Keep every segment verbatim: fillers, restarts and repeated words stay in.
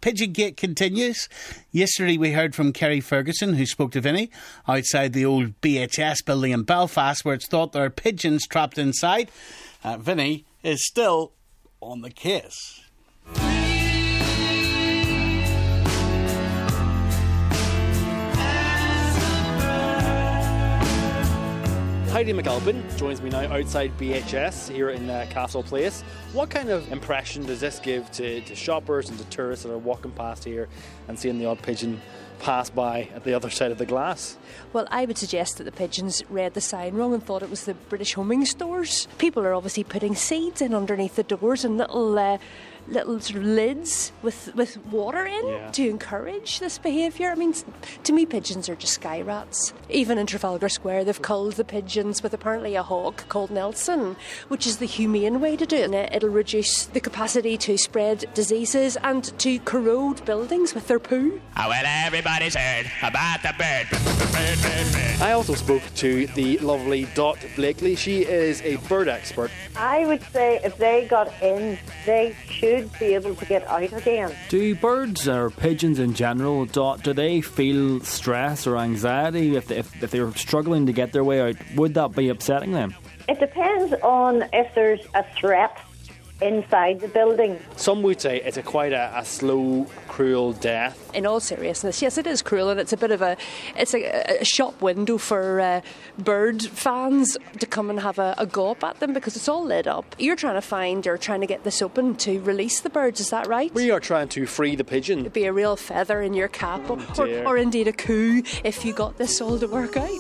Pigeon Gate continues. Yesterday we heard from Kerry Ferguson, who spoke to Vinny outside the old B H S building in Belfast, where it's thought there are pigeons trapped inside. Uh, Vinny is still on the case. Heidi McAlpin joins me now outside B H S here in uh, Castle Place. What kind of impression does this give to, to shoppers and to tourists that are walking past here and seeing the odd pigeon pass by at the other side of the glass? Well, I would suggest that the pigeons read the sign wrong and thought it was the British Homing Stores. People are obviously putting seeds in underneath the doors and little uh, little sort of lids with, with water in yeah. to encourage this behaviour. I mean, to me, pigeons are just sky rats. Even in Trafalgar Square, they've culled the pigeons with apparently a hawk called Nelson, which is the humane way to do it. It'll reduce the capacity to spread diseases and to corrode buildings with their poo. Oh, well, everybody's heard about the bird. bird, bird, bird. I also spoke to the lovely Dot Blakely. She is a bird expert. I would say if they got in, they should be able to get out again. Do birds or pigeons in general, Dot, do they feel stress or anxiety if, they, if, if they're struggling to get their way out? Would that be upsetting them? It depends on if there's a threat inside the building. Some would say it's a quite a, a slow, cruel death. In all seriousness, yes, it is cruel, and it's a bit of a it's a, a shop window for uh, bird fans to come and have a, a gawp at them because it's all lit up. You're trying to find or trying to get this open to release the birds, is that right? We are trying to free the pigeon. It'd be a real feather in your cap, oh, or, or indeed a coup if you got this all to work out.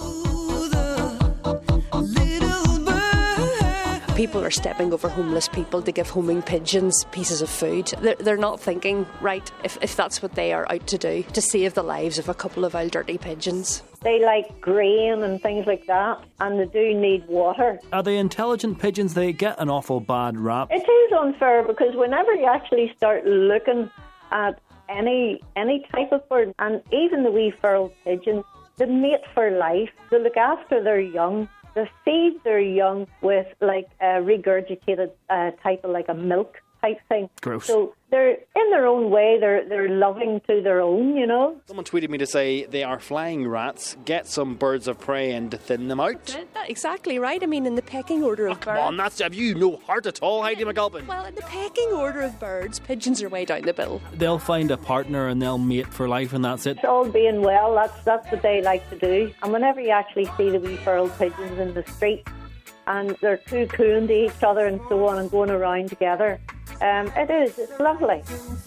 People are stepping over homeless people to give homing pigeons pieces of food. They're, they're not thinking, right, if, if that's what they are out to do, to save the lives of a couple of old dirty pigeons. They like grain and things like that, and they do need water. Are they intelligent pigeons? They get an awful bad rap. It is unfair because whenever you actually start looking at any any type of bird, and even the wee feral pigeons, they mate for life. They look after their young. They feed their young with like a regurgitated uh, type of like a milk type thing. Gross. So they're in their own way, they're they're loving to their own, you know. Someone tweeted me to say they are flying rats. Get some birds of prey and thin them out. That's exactly right. I mean, in the pecking order of oh, birds. Come on, that's have you no heart at all, Heidi McAlpin? Well, in the pecking order of birds, pigeons are way down the bill. They'll find a partner and they'll mate for life, and that's it. It's all being well. That's that's what they like to do. And whenever you actually see the wee feral pigeons in the street, and they're coo-cooing to each other and so on, and going around together. Um, it is. It's lovely.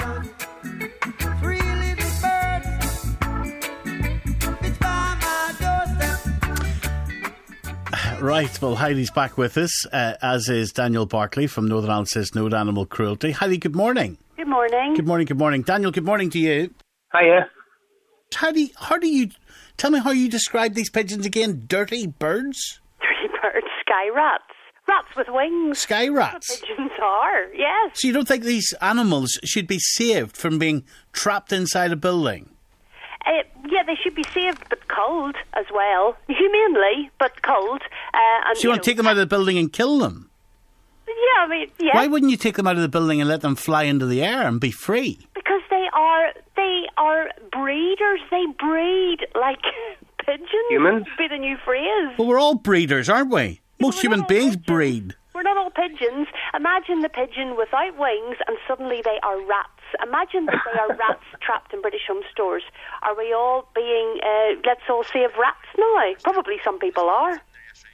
Right, well, Heidi's back with us, uh, as is Daniel Barclay from Northern Ireland Says No to Animal Cruelty. Heidi, good morning. Good morning. Good morning, good morning. Daniel, good morning to you. Hiya. Heidi, how do you... Tell me how you describe these pigeons again. Dirty birds? Dirty birds. Sky rats. Rats with wings. Sky rats? That's what pigeons are, yes. So you don't think these animals should be saved from being trapped inside a building? Uh, yeah, they should be saved, but culled as well. Humanely, but culled. Uh, and, so you, you want know, to take them out of the building and kill them? Yeah, I mean, yeah. Why wouldn't you take them out of the building and let them fly into the air and be free? Because they are, they are breeders. They breed like pigeons. Humans? Be the new phrase. Well, we're all breeders, aren't we? Most We're human beings pigeons. breed. We're not all pigeons. Imagine the pigeon without wings and suddenly they are rats. Imagine that they are rats trapped in British Home Stores. Are we all being, uh, let's all save rats now? Probably some people are.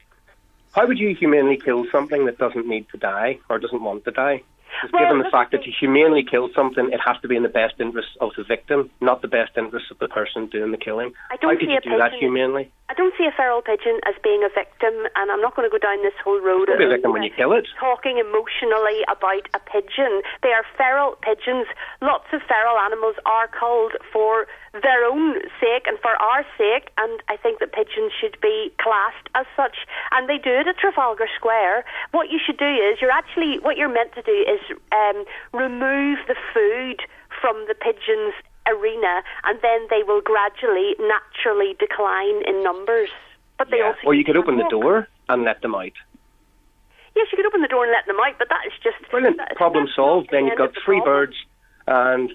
How would you humanely kill something that doesn't need to die or doesn't want to die? Just Well, given the this fact is- that you humanely kill something, it has to be in the best interest of the victim, not the best interest of the person doing the killing. I don't How could see you a do that pigeon- humanely? I don't see a feral pigeon as being a victim, and I'm not going to go down this whole road You'll be a of victim when you kill it. talking emotionally about a pigeon. They are feral pigeons. Lots of feral animals are culled for their own sake and for our sake, and I think that pigeons should be classed as such. And they do it at Trafalgar Square. What you should do is, you're actually, what you're meant to do is um, remove the food from the pigeons' arena, and then they will gradually, naturally decline in numbers. But they Yeah. also Or you could open the walk. door and let them out. Yes, you could open the door and let them out, but that is just Brilliant. that- Problem that's solved. not Then the you've end got of the three problem. birds and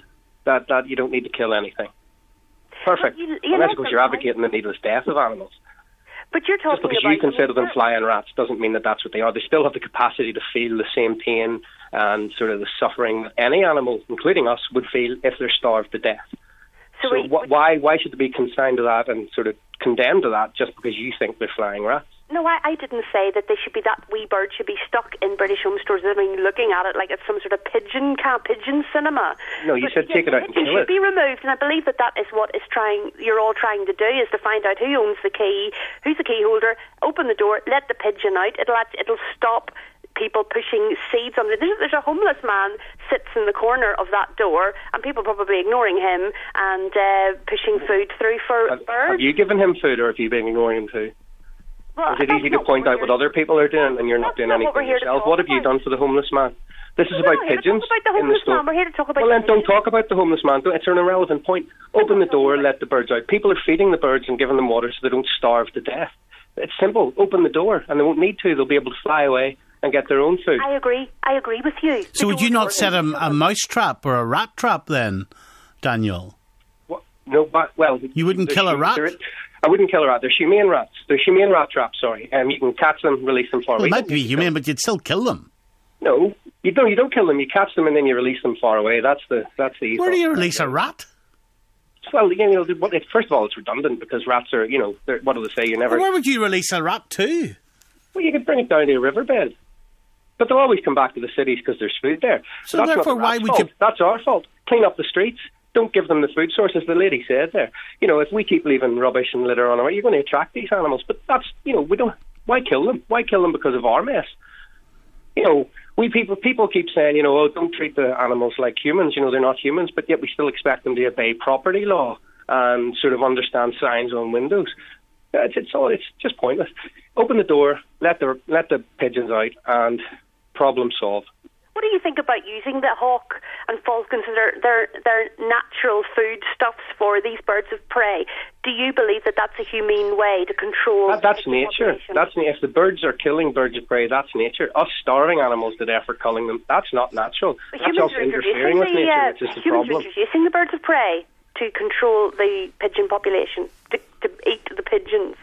that, that you don't need to kill anything. Perfect. You, you Unless, of course, you're advocating the needless death of animals. But you're talking Just because about you consider them flying rats doesn't mean that that's what they are. They still have the capacity to feel the same pain and sort of the suffering that any animal, including us, would feel if they're starved to death. So, so we, wh- why why should they be consigned to that and sort of condemned to that just because you think they're flying rats? No, I, I didn't say that they should be, that wee bird should be stuck in British home stores. I mean, looking at it like it's some sort of pigeon camp, pigeon cinema. No, you but said take it out and kill it. It should be removed, and I believe that that is what is trying. You're all trying to do is to find out who owns the key, who's the key holder. Open the door, let the pigeon out. It'll it'll stop people pushing seeds on. There's, there's a homeless man sits in the corner of that door, and people probably ignoring him and uh, pushing food through for have, birds. Have you given him food, or have you been ignoring him too? Well, is it easy to point out what other people are doing and you're not doing anything what yourself? What have you done for the homeless man? This is We're about not here to pigeons talk about the in the homeless store. man. We're here to talk about well, then pigeons. don't talk about the homeless man. It's an irrelevant point. Open the door, let the birds out. People are feeding the birds and giving them water so they don't starve to death. It's simple. Open the door, and they won't need to. They'll be able to fly away and get their own food. I agree. I agree with you. So would you not set a, a mouse trap or a rat trap then, Daniel? What? No, but, well... You wouldn't kill a rat? I wouldn't kill a rat. They're humane rats. They're humane rat traps, sorry. Um, you can catch them, release them far well, away. It might be humane, but you'd still kill them. No, you don't. You don't kill them. You catch them and then you release them far away. That's the that's the. Where do you release a rat? Well, you know, first of all, it's redundant because rats are, you know, what do they say? You never. Well, where would you release a rat to? Well, you could bring it down to a riverbed, but they'll always come back to the cities because there's food there. So that's therefore, not why the would fault. you? That's our fault. Clean up the streets. Don't give them the food sources. The lady said there. You know, if we keep leaving rubbish and litter on our way, you're going to attract these animals. But that's, you know, we don't. Why kill them? Why kill them because of our mess? You know, we people people keep saying, you know, oh, don't treat the animals like humans. You know, they're not humans, but yet we still expect them to obey property law and sort of understand signs on windows. It's, it's all. It's just pointless. Open the door, let the let the pigeons out, and problem solved. What do you think about using the hawk and falcons as their, their, their natural foodstuffs for these birds of prey? Do you believe that that's a humane way to control... That, that's nature. That's If the birds are killing birds of prey, that's nature. Us starving animals to death for culling them, that's not natural. But that's also interfering with the, nature, uh, which is the humans problem. are introducing the birds of prey to control the pigeon population, to, to eat the pigeons.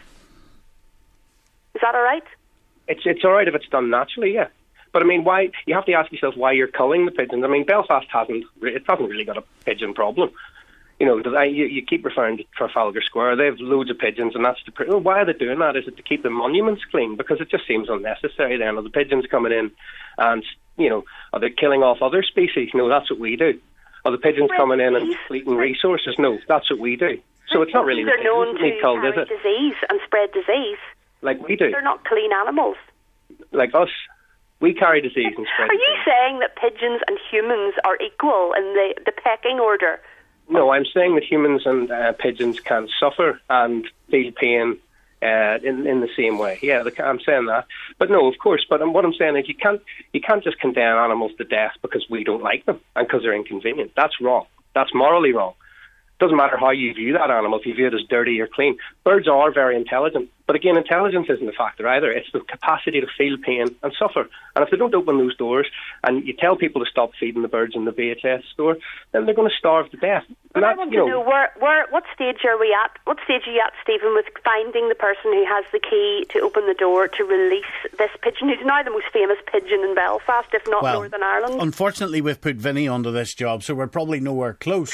Is that all right? It's, it's all right if it's done naturally, yeah. But I mean, why? You have to ask yourself why you're culling the pigeons. I mean, Belfast hasn't. It hasn't really got a pigeon problem. You know, you, you keep referring to Trafalgar Square. They have loads of pigeons, and that's the. Well, why are they doing that? Is it to keep the monuments clean? Because it just seems unnecessary. Then are the pigeons coming in, and you know, are they killing off other species? No, that's what we do. Are the pigeons coming in and depleting resources? No, that's what we do. So it's not really the pigeons. They're known to culled, carry is it? disease and spread disease. Like we do. They're not clean animals. Like us. We carry disease and spread Are you disease. saying that pigeons and humans are equal in the, the pecking order? No, I'm saying that humans and uh, pigeons can suffer and feel pain uh, in in the same way. Yeah, the, I'm saying that. But no, of course. But um, what I'm saying is you can't you can't just condemn animals to death because we don't like them and because they're inconvenient. That's wrong. That's morally wrong. Doesn't matter how you view that animal, if you view it as dirty or clean. Birds are very intelligent. But again, intelligence isn't a factor either. It's the capacity to feel pain and suffer. And if they don't open those doors and you tell people to stop feeding the birds in the B H S store, then they're going to starve to death. But I want to know, where, where, what stage are we at? What stage are you at, Stephen, with finding the person who has the key to open the door to release this pigeon, who's now the most famous pigeon in Belfast, if not well, Northern Ireland? Unfortunately, we've put Vinny onto this job, so we're probably nowhere close.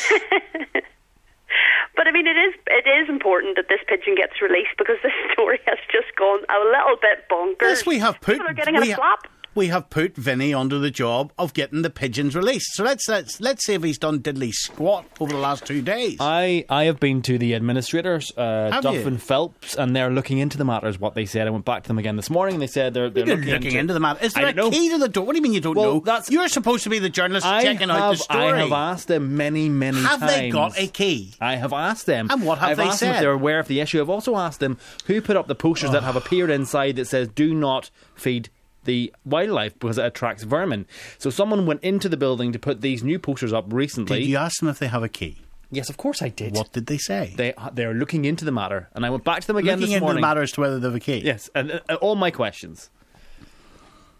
But I mean, it is it is important that this pigeon gets released because this story has just gone a little bit bonkers. Yes, we have put. People are getting we a ha- flap. We have put Vinny onto the job of getting the pigeons released. So let's let's let's see if he's done diddly squat over the last two days. I, I have been to the administrators, uh, Have Duff you? and Phelps, and they're looking into the matter, is what they said. I went back to them again this morning, and they said they're, they're You're looking, looking into, into the matter. Is there I a don't know. key to the door? What do you mean you don't Well, know? that's- You're supposed to be the journalist I checking have, out the story. I have asked them many, many Have times. they got a key? I have asked them. And what have I've they asked them if said? they're aware of the issue. I've also asked them who put up the posters that have appeared inside that says "Do not feed the wildlife because it attracts vermin." So someone went into the building to put these new posters up recently. Did you ask them if they have a key? Yes, of course I did. What did they say? They they're looking into the matter, and I went back to them again Looking this into morning. the matter as to whether they have a key. Yes, and uh, all my questions.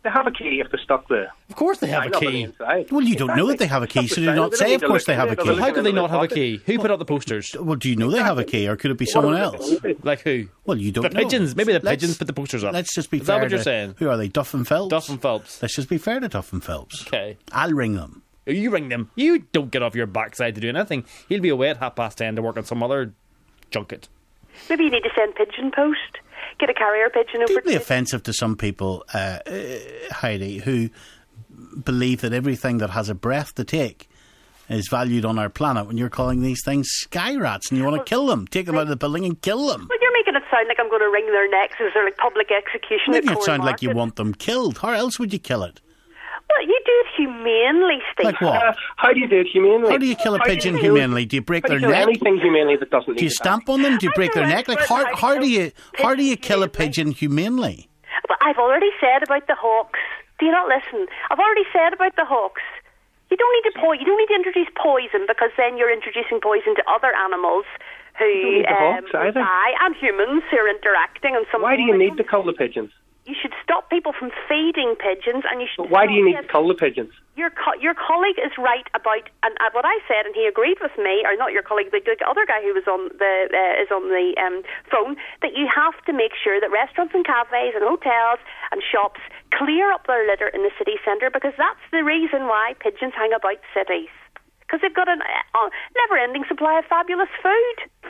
They have a key if they're stuck there. Of course they have I a know, but key. inside. Well, you don't know that they have a key, so do not They don't say, need of to course, look they in have a it. key. They'll How look could in they the not have a pocket. key? Who put up the posters? Well, do you know they have a key, or could it be someone else? Like who? Well, you don't The know. pigeons. Maybe the Let's- pigeons put the posters up. Let's just be Is fair. that what you're to- saying? Who are they? Duff and Phelps? Duff and Phelps. Let's just be fair to Duff and Phelps. Okay. I'll ring them. You ring them. You don't get off your backside to do anything. He'll be away at half past ten to work on some other junket. Maybe you need to send pigeon post. Get a carrier pigeon over Deeply to offensive to some people, uh, uh, Heidi, who believe that everything that has a breath to take is valued on our planet when you're calling these things sky rats and you want to kill them. Take them out of the building and kill them. Well, you're making it sound like I'm going to wring their necks as they're like public execution. Making at it sound like you Cornmarket. want them killed. How else would you kill it? Well, you do it humanely, Steve. Like what? Uh, how do you do it humanely? How do you kill a How do you pigeon do- humanely? Do you break How do their you do neck? anything humanely that doesn't need Do you to stamp die? on them? Do you I break their know neck? Like experts how, how how to do you kill how do you kill a pigeons pigeon humanely? But I've already said about the hawks. Do you not listen? I've already said about the hawks. You don't need to po- You don't need to introduce poison, because then you're introducing poison to other animals who don't need the um, hawks either. die, and humans who are interacting. And some Why do you need to cull the pigeons? You should stop people from feeding pigeons, and you should. But why do you need stop- to cull the pigeons? Your co- your colleague is right about, and uh, what I said, and he agreed with me, or not your colleague, the, the other guy who was on the uh, is on the um, phone, that you have to make sure that restaurants and cafes and hotels and shops clear up their litter in the city centre, because that's the reason why pigeons hang about cities, because they've got a uh, never-ending supply of fabulous food.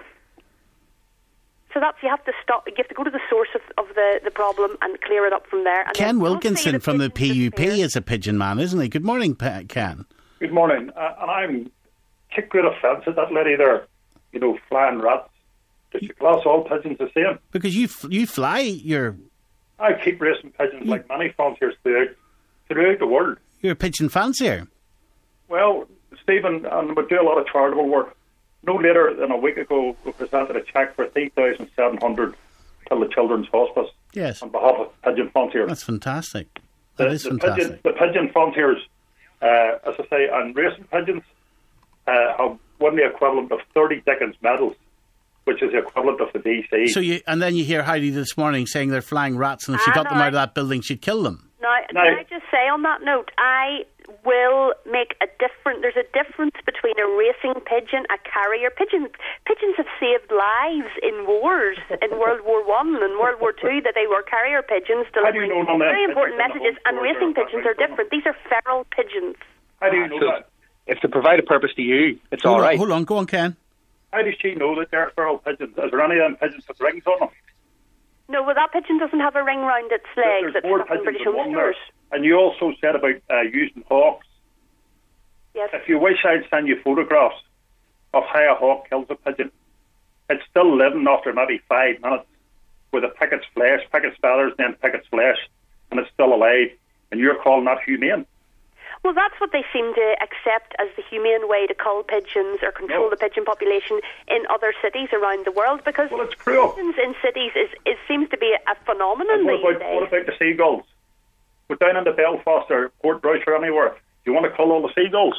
So that's, you have to stop. You have to go to the source of, of the, the problem and clear it up from there. And Ken then Wilkinson you'll see from the P U pigeons P is a pigeon man, isn't he? Good morning, Pa- Ken. Good morning. Uh, and I'm take great offence at that lady there, you know, flying rats. Does she class all pigeons the same? Because you f- you fly your I keep racing pigeons like many fanciers throughout, throughout the world. you're a pigeon fancier. Well, Stephen, and we do a lot of charitable work. No later than a week ago, we presented a cheque for three thousand seven hundred to the Children's Hospice Yes, on behalf of pigeon fanciers. that's fantastic. That the, is the fantastic. Pigeon, the pigeon fanciers, uh, as I say, and racing pigeons uh, have won the equivalent of thirty Dickens medals, which is the equivalent of the D C. So you and then you hear Heidi this morning saying they're flying rats, and if she Ah, got no, them out I- of that building, she'd kill them. Now, Now- can I just say on that note, I will make a different. There's a difference between a racing pigeon, a carrier pigeon. Pigeons have saved lives in wars, in World War One and World War Two. That they were carrier pigeons How do you delivering know none of them very important pigeons in the messages. And home racing stores pigeons are are different. These are feral pigeons. How do you know So, that? if they provide a purpose to you, it's Hold all on, right. hold on, go on, Ken. How does she know that they're feral pigeons? Is there any of them pigeons with rings on them? No, well, that pigeon doesn't have a ring round its legs. There's That's more stuck in pigeons British than Home one there. Stores. And you also said about uh, using hawks. Yes. If you wish, I'd send you photographs of how a hawk kills a pigeon. It's still living after maybe five minutes with a pick its flesh, pick its feathers, then pick its flesh, and it's still alive. And you're calling that humane? Well, that's what they seem to accept as the humane way to cull pigeons or control No. the pigeon population in other cities around the world, because Well, it's cruel. pigeons in cities is, is seems to be a phenomenon And what these about, days. what about the seagulls? We're down into Belfast or Portrush or anywhere. Do you want to cull all the seagulls?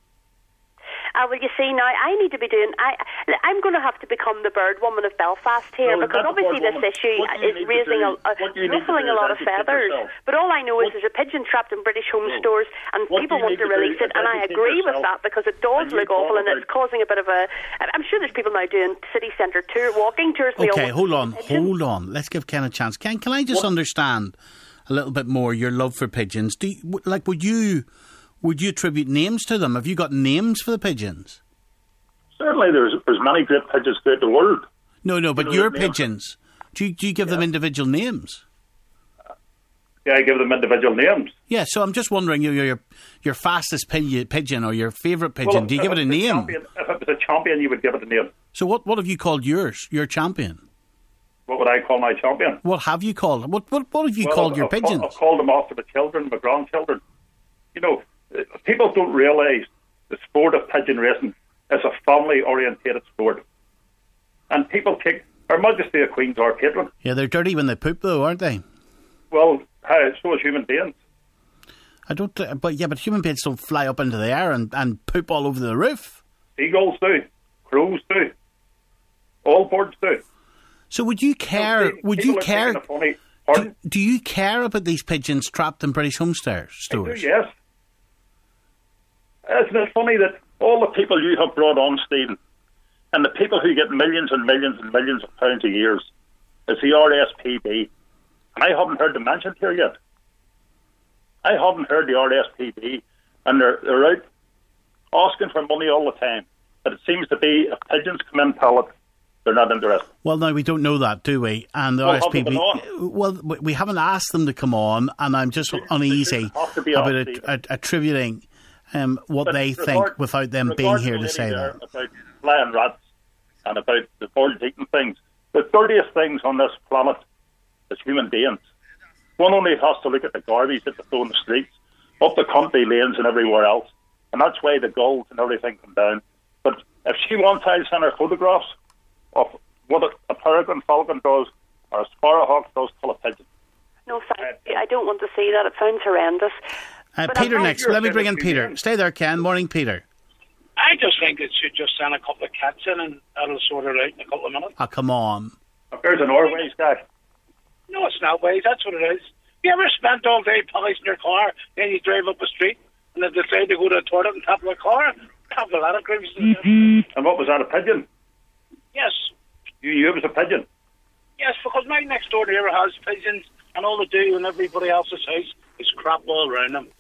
Uh, well, you see, now I need to be doing. I, I'm going to have to become the bird woman of Belfast here, No, because not the obviously bird this woman. issue What do you is need to raising do- a, a what do you need to ruffling do a lot is of educate feathers. yourself. But all I know is What- there's a pigeon trapped in British home No. stores, and What do people you want need to to do release is it, and I educate agree with yourself. that, because it does And you look awful, talk and it's about- causing a bit of a. I'm sure there's people now doing city centre tour walking tours. and they all Okay, want hold to on, see pigeons. hold on. Let's give Ken a chance. Ken, can I just understand a little bit more your love for pigeons? Do you, w- like would you would you attribute names to them? Have you got names for the pigeons? Certainly, there's there's many great pigeons throughout the world. No, no, but know your their names. pigeons. Do you, do you give them individual names? Yeah, I give them individual names. Yeah, so I'm just wondering, your your, your fastest pi- pigeon or your favourite pigeon, Well, do you if give it a was name? champion- if it was a champion, you would give it a name. So what, what have you called yours, your champion? What would I call my champion? What have you called? What what, what have you Well, called I've, your I've pigeons? Called, I've called them after the children, my grandchildren. You know, uh, people don't realise the sport of pigeon racing is a family-orientated sport. And people take... Her Majesty the Queen's our patron. Yeah, they're dirty when they poop, though, aren't they? Well, how, so is human beings. I don't. Uh, but yeah, but human beings don't fly up into the air and, and poop all over the roof. Seagulls do. Crows do. All birds do. So would you care? People Would you are care? taking a funny- Pardon? Do, do you care about these pigeons trapped in British home stores? I do, yes. Isn't it funny that all the people you have brought on, Stephen, and the people who get millions and millions and millions of pounds a year is the R S P B. And I haven't heard them mentioned here yet. I haven't heard the R S P B, and they're, they're out asking for money all the time. But it seems to be if pigeons come in pellet, they're not interested. Well, no, we don't know that, do we? And the Well, R S P B, well, we haven't asked them to come on, and I'm just uneasy have to be about asked, it, Stephen. a- attributing um, what But they regard- think without them being regarding here the to lady say there that. About flying rats and about the boiled eating things. The dirtiest things on this planet is human beings. One only has to look at the garbage that they throw in the streets, up the country lanes and everywhere else. And that's why the gulls and everything come down. But if she wants, I'll send her photographs of what a, a peregrine falcon does or a sparrowhawk does to a pigeon. No, thank you. I don't want to see that. It sounds horrendous. Uh, But Peter I'm not next. sure Let me if bring in it's Peter. been- Stay there, Ken. Morning, Peter. I just think it should just send a couple of cats in and that'll sort it out in a couple of minutes. Oh, come on. If there's an Norway's guy. No, it's not ways. That's what it is. You ever spent all day polishing your car, then you drive up the street and then decide to go to the toilet on top of the car? Have a lot of grievances. And what was that, a pigeon? Yes, You, you it was a pigeon. yes, because my next door neighbour has pigeons and all they do in everybody else's house is crap all around them.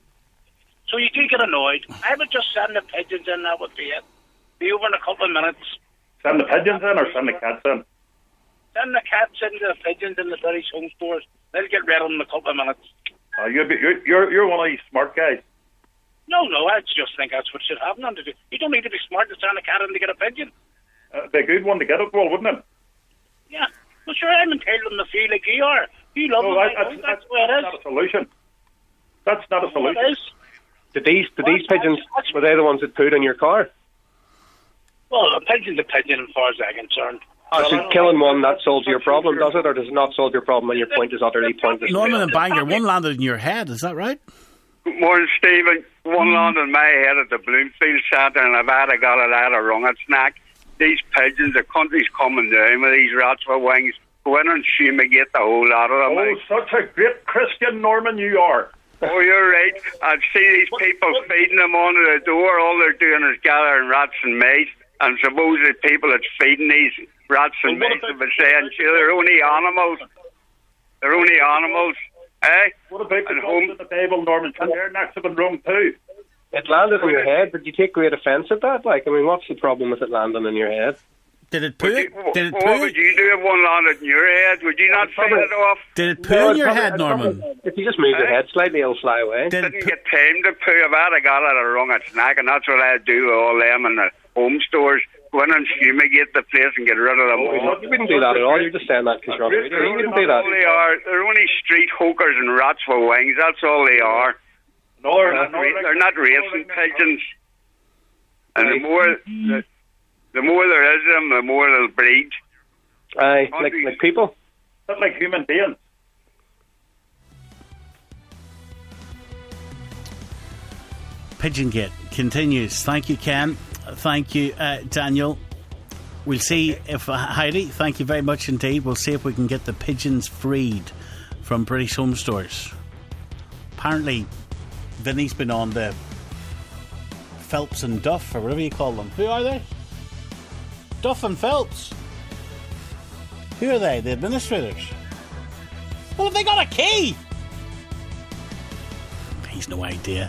So you do get annoyed. I would just send the pigeons in, that would be it. Be over in a couple of minutes. Send the pigeons in or send the cats in? Send the cats into the pigeons in the British home stores. They'll get rid of them in a couple of minutes. Uh, you're, you're, you're, you're one of these smart guys. No, no, I just think that's what should happen. And you don't need to be smart to send a cat in to get a pigeon. Uh, be a good one to get it, well, wouldn't it? Yeah. Well, sure, I'm entitled to feel like you are. You love No, them. that, I that's, know. that's, That's the way it that's is. not a solution. That's not a That's what solution. it is. Did these, did Well, these pigeons, that's- were they the ones that pooed on your car? Well, a pigeon's a pigeon as far as I'm concerned. Oh, so killing one, that solves your problem, does it? Or does it not solve your problem and your point is utterly pointless? Norman and Bangor, one landed in your head. Is that right? Good morning, Stephen. One landed in my head at the Bloomfield Centre, and I've had I got it out of rung at snack. These pigeons, the country's coming down with these rats with wings. Go in and fumigate the whole lot of them. Oh, such a great Christian Norman you are. Oh, you're right. I've seen these people feeding them under the door. All they're doing is gathering rats and mice. And suppose the people that's feeding these rats and Well, what mice about- will be saying, "Sure, they're only animals. They're only animals." Eh? What about the And gods home- in the Bible, Norman? They're next to the wrong too. It landed on your head, but you take great offence at that. Like, I mean, what's the problem with it landing on your head? Did it Would poo? you, Did it what poo? would you do if one landed in your head? Would you not feel probably- it off? Did it poo No, in it's your probably- head, it's probably- Norman? If you just move your Eh? head slightly, it'll fly away. Did it Didn't poo? get time to poo. I've had I got it a wrong at snack, and that's what I do with all them in the home stores. Go in and fumigate the place and get rid of them all. You wouldn't do that at all. You're just saying that because you're on the radio. You wouldn't do All they that. are, they're only street hawkers and rats with wings. That's all they are. No, They're not, ra- they're not racing pigeons. And the more the, the more there is of them, the more they'll breed. Aye, like, like people. Not like human beings. Pigeon Gate continues. Thank you, Ken. Thank you, uh, Daniel. We'll see if uh, Heidi. Thank you very much indeed. We'll see if we can get the pigeons freed from British home stores. Apparently, Vinny's been on the Phelps and Duff, or whatever you call them. Who are they? Duff and Phelps. Who are they? The administrators. Well, have they got a key? He's no idea.